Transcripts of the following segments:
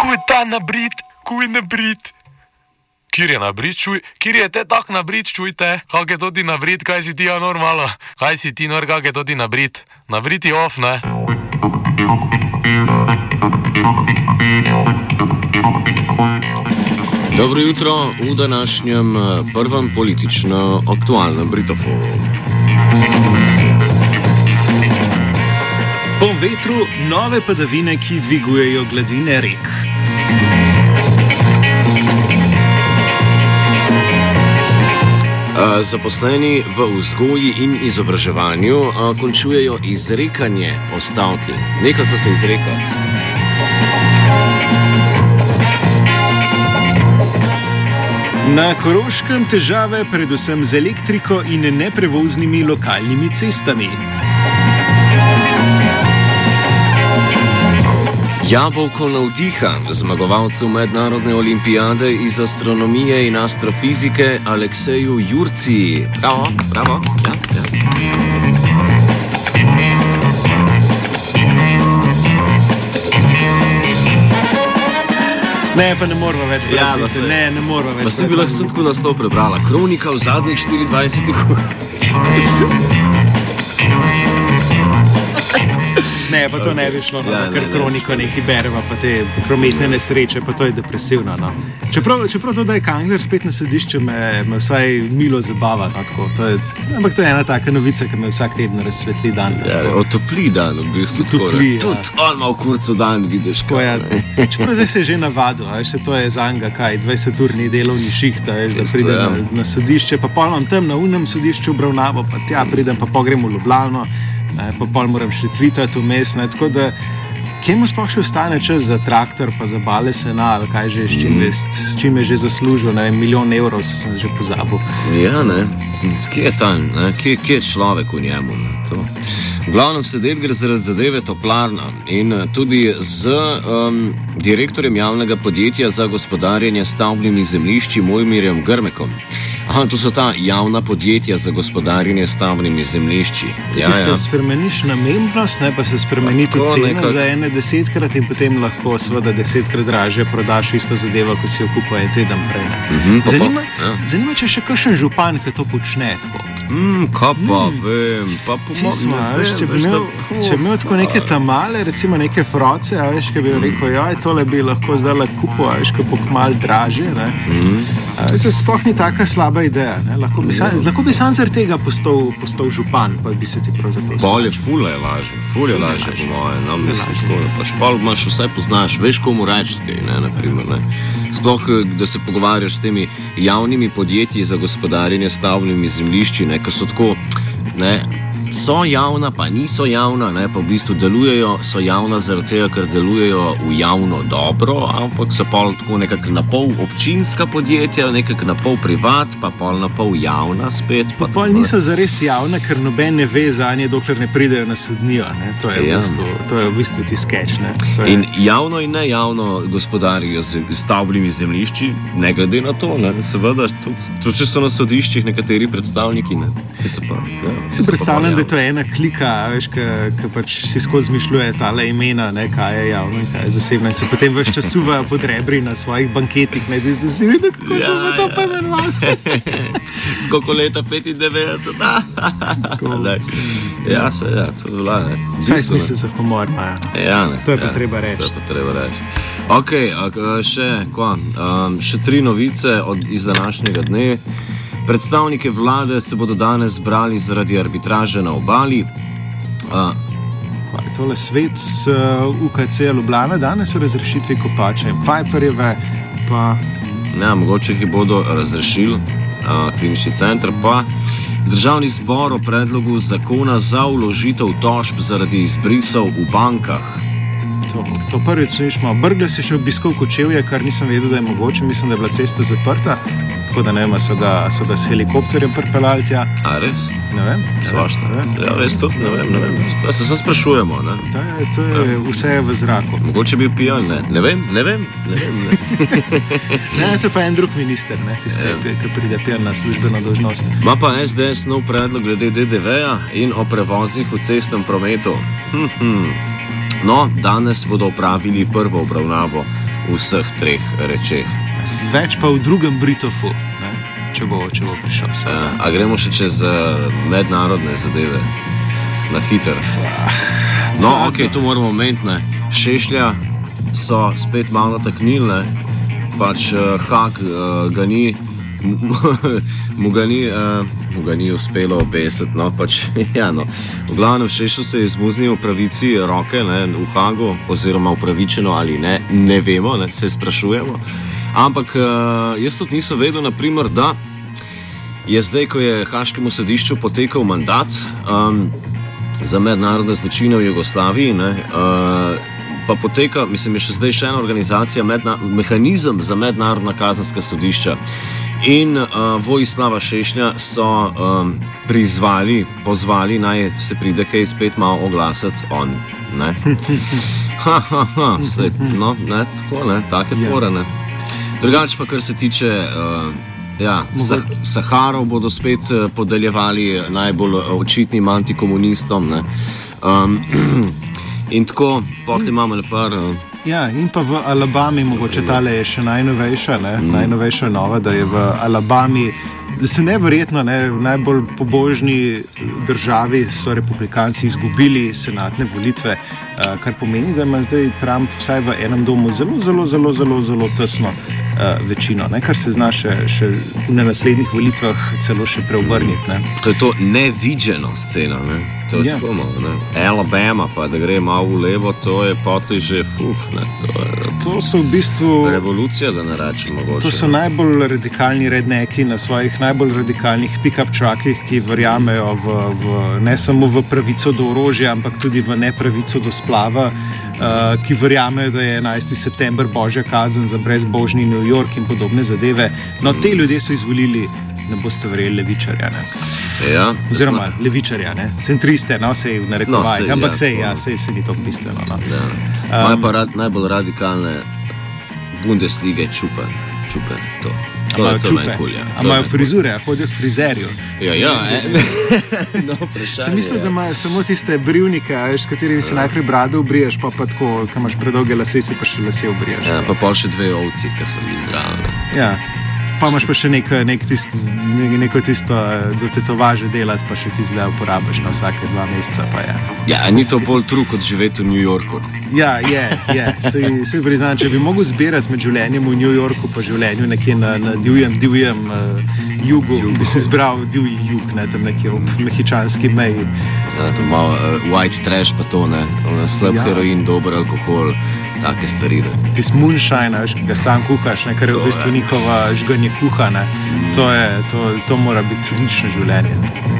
Kuj je ta nabrit, kuj nabrit. Kjer je nabrit, čuj? Kjer je te tak nabrit, čujte? Kak je to ti nabrit, kaj si ti ja normalo? Kaj si ti nor, kak je to ti nabrit? Nabrit je off, ne? Dobro jutro v današnjem prvem politično aktualnem Britofonu. Po vetru nove padavine, ki dvigujejo gladine rek. Zaposleni v vzgoji in izobraževanju končujejo izrekanje o stavki. Nehal so se izrekati. Na Koroškem težave predvsem z elektriko in neprevoznimi lokalnimi cestami. Jabolko navdiha zmagovalcu mednarodne olimpijade iz astronomije in astrofizike Alekseju Jurciji. Bravo, bravo, ja. Ne, pa ne moramo več brati. Ne moramo več. Pa si bi lahko tako naslov prebrala. Kronika v zadnjih 24 ur. Ne, pa to ne bi šlo, ker kroniko neki bereva, pa te prometne nesreče, pa to je depresivno. No. Čeprav to, da je Kangler spet na sodišču, me vsaj milo zabava. No, ampak to je ena taka novica, ki me vsak teden razsvetli dan. Ja, otopli dan, v bistvu. Topli, tudi on ima v kurcu dan, vidiš. Čeprav zdaj se je že navadil, se to je zanga, 20-urni delovni šiht, da pridem na sodišče, pa polnom tam na unem sodišču obravnavo, pa tja pridem, pa pogrem v Ljubljano. Pa pol moram še tvitati vmes, tako da kje mu sploh še ostane čas za traktor, pa za bale sena, ali kaj že, s čim je že zaslužil, ne vem, 1 milijon evrov sem že pozabil. Ja, ne, kje je tam, kje je človek v njemu, ne, to. V glavnem sedet gre zaradi zadeve Toplarna in tudi z direktorjem javnega podjetja za gospodarjenje stavbnimi zemljišči Mojmirjem Grmekom. Aha, to so ta javna podjetja za gospodarjenje stavbnimi zemljišči. Ja. Spremeniš namembnost, ne, pa se spremeni tudi cena za ene 10-krat in potem lahko seveda 10-krat dražje prodaš isto zadevo, ko si jo kupil en teden prej. Zanima, če še kakšen župan, ki to počne tako. Kaj pa vem, pa pomagam. Če bi imel tako neke tamale, recimo neke froce, ki bi rekel, tole bi lahko zdaj kupil, ki bo kmalu dražje. To sploh ni taka slaba ideja. Lahko bi sam zaradi tega postal župan, pa bi se ti pravzaprav... Pol je ful je lažje po moje. Pol imaš vsaj poznaš, veš komu reči kaj, naprimer. Sploh, da se pogovarjaš s temi javnimi podjetji za gospodarjenje stavbnimi zemljišči, ki so tako, so javna, pa niso javna, pa v bistvu delujejo, so javna zaradi tega, ker delujejo v javno dobro, ampak so pol tako nekako na pol občinska podjetja, nekako na pol privat, pa pol na pol javna spet. Pa pol niso zares javna, ker noben ne ve zanje, dokler ne pridejo na sodnijo. To je v bistvu ti skeč. In javno in nejavno gospodarijo z stavbnimi zemljišči, ne glede na to, seveda, tudi če so na sodiščih nekateri predstavniki, Si predstavljam, da je to ena klika, ki pač si skozi zmišljuje tale imena, kaj je javno in kaj je zasebno. In se potem več časuvajo pod rebri na svojih banketih, da si videl, kako so to pa imenovali. Koliko leta 95? Ja, to je bila, Vsaj smisel za humor imajo. To je pa treba reči. Ok, še 3 novice iz današnjega dne. Predstavnike vlade se bodo danes zbrali zaradi arbitraže na obali. Kaj je tole svet UKC Ljubljana danes o razrešitvi Kopača in Pfeifferjeve, pa... Ne, mogoče jih bodo razrešili, klinični center, pa Državni zbor o predlogu zakona za vložitev tožb zaradi izbrisov v bankah. To prvič slišimo. Brglez je še obiskal Kočevje, kar nisem vedel, da je mogoče. Mislim, da je bila cesta zaprta. Tako da ne vem, so ga s helikopterjem pripeljali tja. A res? Ne vem. Svašta. Ja, res tudi, ne vem. Da se sprašujemo, ne? To je vse v zraku. Mogoče bil pijan, ne? Ne vem. Ne, to je pa en drug minister, ne? Ki pride pijan na službeno dolžnost. Ma pa SDS nov predlog glede DDV-ja in o prevozih v cestnem prometu. No, danes bodo opravili prvo obravnavo vseh treh rečeh. Več pa v drugem Britofu, ne? Če bo prišel. A gremo še čez mednarodne zadeve, na hiter. No, ok, to moramo omeniti. Šešlja so spet malo taknilne, pač Hak ga ni, mu ga ni uspelo obesiti, no, pač, ja, no. V glavnem Šešlju se je izmuznil v pravici roke, ne, v Hagu, oziroma upravičeno ali ne, ne vemo, ne, se sprašujemo. Ampak jaz tudi nisem vedel, naprimer, da je zdaj, ko je Haškemu sodišču potekal mandat za mednarodne zločine v Jugoslaviji, ne, pa poteka, mislim, je še zdaj še ena organizacija, mehanizem za mednarodna kazenska sodišča. In Vojislava Šešlja so pozvali, naj se pride kaj spet malo oglasiti on, ne. No, ne, tako, ne, take fore, ne. Drugače pa, kar se tiče Saharov, bodo spet podeljevali najbolj očitnim antikomunistom, ne. In tako, potem imamo lepar. Ja, in pa v Alabami, mogoče tale je še najnovejša nova, da je v Alabami, da se neverjetno, v najbolj pobožni državi so republikanci izgubili senatne volitve, kar pomeni, da ima zdaj Trump vsaj v enem domu zelo tesno večino, kar se zna še na naslednjih volitvah celo še preobrniti. To je to nevidženo scena, ne? To je tako malo, ne? Alabama, pa da gre malo v levo, to je potem že ne? To so v bistvu... Revolucija, da ne rečem mogoče. To so najbolj radikalni redneki na svojih najbolj radikalnih pick-up truckih, ki verjamejo ne samo v pravico do orožja, ampak tudi v nepravico do splava, ki verjamejo, da je 11. september božja kazen za brezbožni New York in podobne zadeve. No, te ljudje so izvolili, ne boste verjeli, levičarja, ne? Ja, oziroma levičarja, ne? Centriste, no, sej v narekovaj, ampak sej ni to bistveno, no. Imajo pa najbolj radikalne Bundeslige čupen, to. Imajo frizure, hodijo k frizerju. Ja. No, sem mislil, da imajo samo tiste brivnike, s katerimi si najprej brado obriješ, pa tako, ko imaš predolge lase, si pa še lase obriješ. Ja, pa pol še 2 ovci, ki so bili zraven. Ja. Pa imaš pa še neko tisto za tetovaže delati, pa še ti zdaj uporabiš na vsake 2 meseca. Pa je. Ja, ni to bolj trud, kot živeti v New Yorku. Ja, je. Se priznam, če bi mogel zbirati med življenjem v New Yorku pa življenju nekje na divjem jugu, bi si izbral divji jug, ne, tam nekje ob mehičanski meji. Ja, to malo white trash pa to, ne, slab heroin, dober alkohol. Take stvari. Tis moonshine, ki ga sam kuhaš, kar je v bistvu njihova žganje kuha. To mora biti odlično življenje.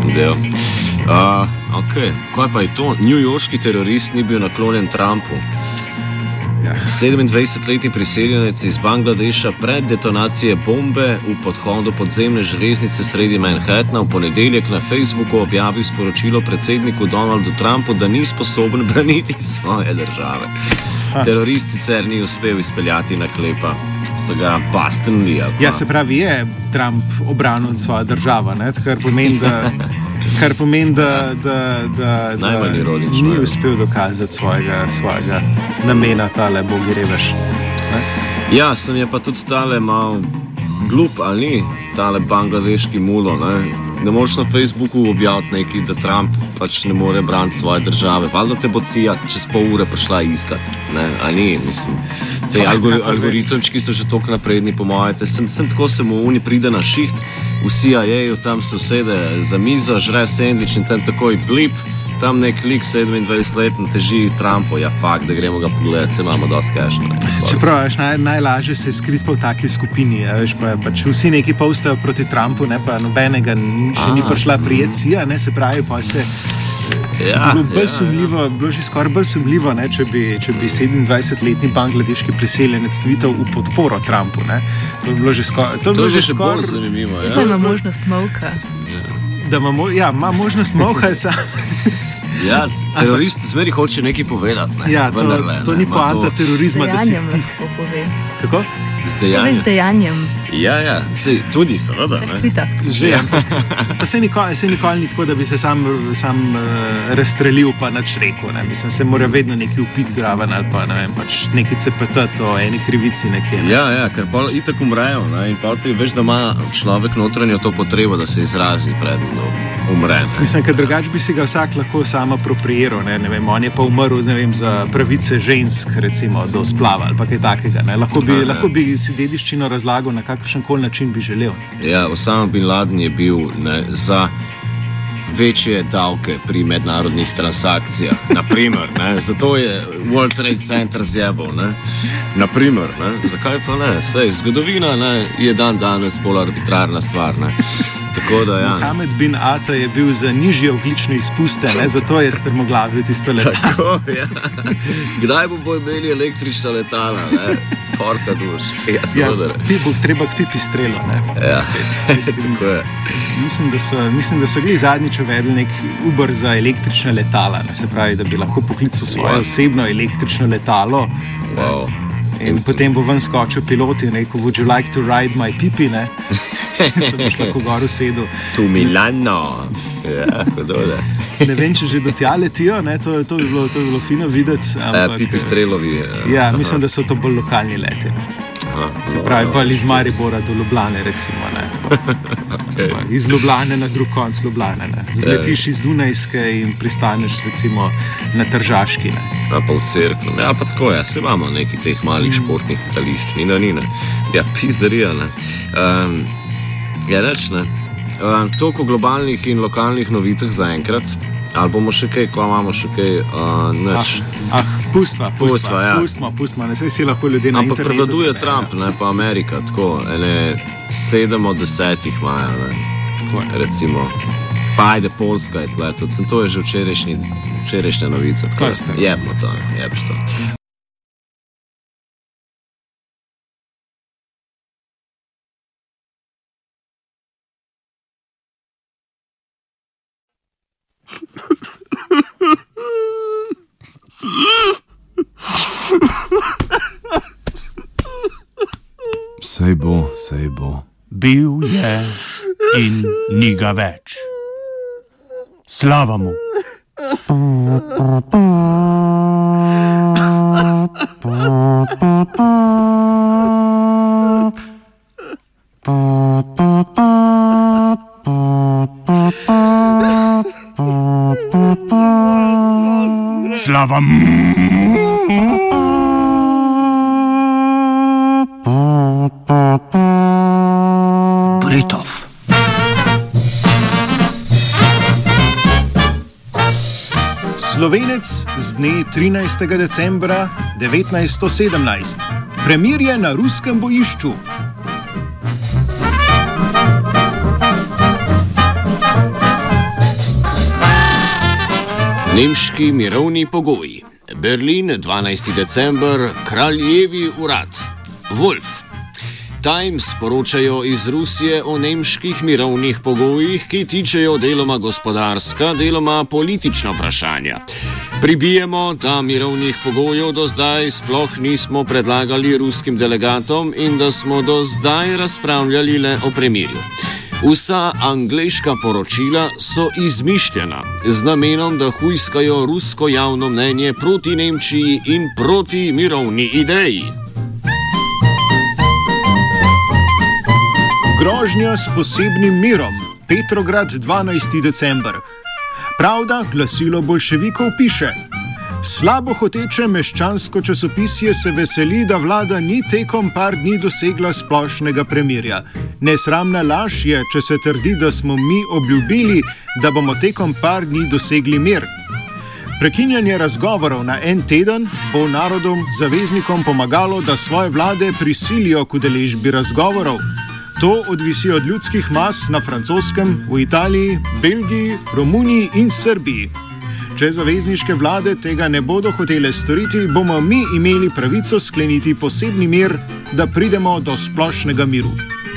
Okay. Kaj pa je to? Newyorški terorist ni bil naklonjen Trumpu. Ja. 27-letni priseljenec iz Bangladeša pred detonacije bombe v podhodu podzemne železnice sredi Manhattna v ponedeljek na Facebooku objavil sporočilo predsedniku Donaldu Trumpu, da ni sposoben braniti svoje države. Terorist sicer ni uspel izpeljati naklepa, so ga pastrnili. Ja, se pravi, je Trump obranil svojo državo, ne? Kar pomeni, da ni uspel dokazati svojega namena, tale bogi revež. Ja, sem je pa tudi tale mal glup, ali ni, tale bangladeški mulo, ne? Ne moreš na Facebooku objaviti nekaj, da Trump pač ne more braniti svoje države. Valjda te bo CIA čez pol ure prišla iskat, ne? A ni, mislim. Te algoritemčki so že toliko napredni, po moje. Sem tako, se mu oni pride na šiht v CIA-ju, tam se usede za mizo, žre sendvič in tam takoj blip, tam nek lik 27-letni teži Trumpu, ja fakt, da gremo ga pogledati, se imamo dosti cash. Čeprav, najlažje se je skriti pa v taki skupini, pač vsi neki postajo proti Trumpu, ne, pa nobenega še ni prišla prijet CIA, ne, se pravi, pa se bilo že skoraj bolj sumljivo, ne, če bi 27-letni bangladeški priseljenec tweetal v podporo Trumpu, ne. To bi bilo že skoraj... To je že bolj zanimivo, ja. Da ima možnost molka. Ima možnost molka, Ja, terorist zmeri hoče nekaj povedati. Ne? Ja, to ni poanta terorizma, da si ti... Kako? Z dejanjem. Ja, tudi seveda. Že, pa se nikoli ni tako, da bi se sam razstrelil pa nič rekel. Ne? Mislim, se mora vedno neki upit zraven ali pa neki cepetati o eni krivici nekje. Ne? Ja, ker pa itak umrejo, ne? In pa ti veš, da ima človek notranjo to potrebo, da se izrazi predno umre. Ne? Mislim, ker drugače bi si ga vsak lahko sam apropriiral, ne vem, on je pa umrl, ne vem, za pravice žensk, recimo, do splava ali pa kaj takega, ne? Lahko bi si dediščino razlagal na kakršen koli način bi želel. Ja, Osama bin Laden je bil za večje davke pri mednarodnih transakcijah, naprimer, ne? Zato je World Trade Center zjebal, ne? Naprimer, ne? Zakaj pa ne? Sej, zgodovina, ne, je danes bolj arbitrarna stvar, ne? Tako da, ja. Mohamed bin Ata je bil za nižje ogljične izpuste, ne? Zato je strmoglavil tisto letalo. Tako, ja. Kdaj bo imeli električna letala, ne? Porka duš. Ja, seveda. Bo treba k pipistrelu, ne? Ja, tako je. Mislim, da so bili zadnjič uvedli nek Uber za električna letala, ne? Se pravi, da bi lahko poklical svoje osebno električno letalo. Wow. In potem bo ven skočil pilot in rekel, would you like to ride my pipi, ne? Se boš lahko gor usedel. To Milano. Ja, hodole. Ne vem, če že do tja letijo, ne? To bi bilo fino videti. Pipistrelovi. Ja, mislim, da so to bolj lokalni leti. Se pravi, pa iz Maribora do Ljubljane, recimo. Okay. Iz Ljubljane na drug konc Ljubljane. Zletiš iz Dunajske in pristaneš recimo na Tržaški. Ne? Pa v Cerknu. Ja, pa tako je. Se imamo nekaj teh malih športnih letališč. Ni. Ja, pizdarija. Ja, reč, ne. Toliko globalnih in lokalnih novicah zaenkrat. Ali bomo še kaj, ko imamo še kaj, neč. Pustva, ja. Ne sej si lahko ljudje na internetu. Ampak prevladuje Trump, ne, pa Amerika, tako, 7 od 10 imajo, ne, recimo. Pa ajde, Poljska je tle, tudi to je že včerajšnja novica, tako, jebno to, jebš to. Sej bo. Bil je in ni ga več. Slava mu. Slava mu. Britov. Slovenec z dne 13. decembra 1917. Premirje na ruskem bojišču. Nemški mirovni pogoji. Berlin, 12. december, kraljevi urad. Wolf. Times poročajo iz Rusije o nemških mirovnih pogojih, ki tičejo deloma gospodarska, deloma politična vprašanja. Pribijemo, da mirovnih pogojev do zdaj sploh nismo predlagali ruskim delegatom in da smo do zdaj razpravljali le o premirju. Vsa angleška poročila so izmišljena, z namenom, da hujskajo rusko javno mnenje proti Nemčiji in proti mirovni ideji. Grožnja s posebnim mirom. Petrograd, 12. december. Pravda, glasilo bolševikov piše: slabo hoteče meščansko časopisje se veseli, da vlada ni tekom par dni dosegla splošnega premirja. Nesramna laž je, če se trdi, da smo mi obljubili, da bomo tekom par dni dosegli mir. Prekinjanje razgovorov na en teden bo narodom, zaveznikom pomagalo, da svoje vlade prisilijo k udeležbi razgovorov. To odvisi od ljudskih mas na Francoskem, v Italiji, Belgiji, Romuniji in Srbiji. Če zavezniške vlade tega ne bodo hotele storiti, bomo mi imeli pravico skleniti posebni mir, da pridemo do splošnega miru.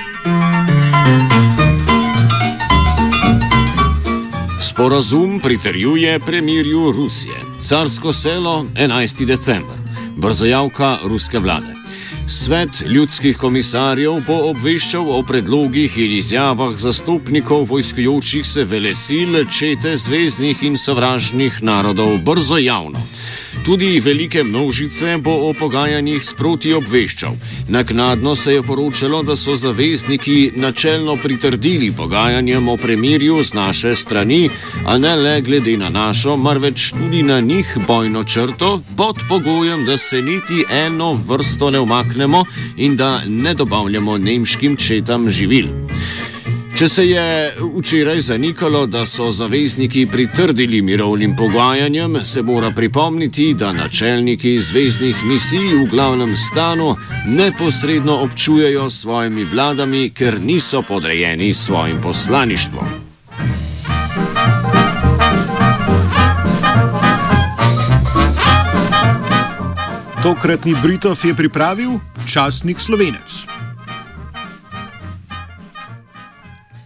Sporazum pritrjuje premirju Rusije. Carsko selo, 11. december. Brzojavka ruske vlade. Svet ljudskih komisarjev bo obveščal o predlogih in izjavah zastopnikov vojskujočih se velesil, čete zveznih in sovražnih narodov brzo javno. Tudi velike množice bo o pogajanjih sproti obveščal. Naknadno se je poročalo, da so zavezniki načelno pritrdili pogajanjem o premirju z naše strani, a ne le glede na našo, marveč tudi na njih bojno črto, pod pogojem, da se niti eno vrsto ne umaknemo in da ne dobavljamo nemškim četam živil. Če se je včeraj zanikalo, da so zavezniki pritrdili mirovnim pogajanjem, se mora pripomniti, da načelniki zveznih misij v glavnem stanu neposredno občujejo s svojimi vladami, ker niso podrejeni svojim poslaništvom. Tokratni Britov je pripravil časnik Slovenec.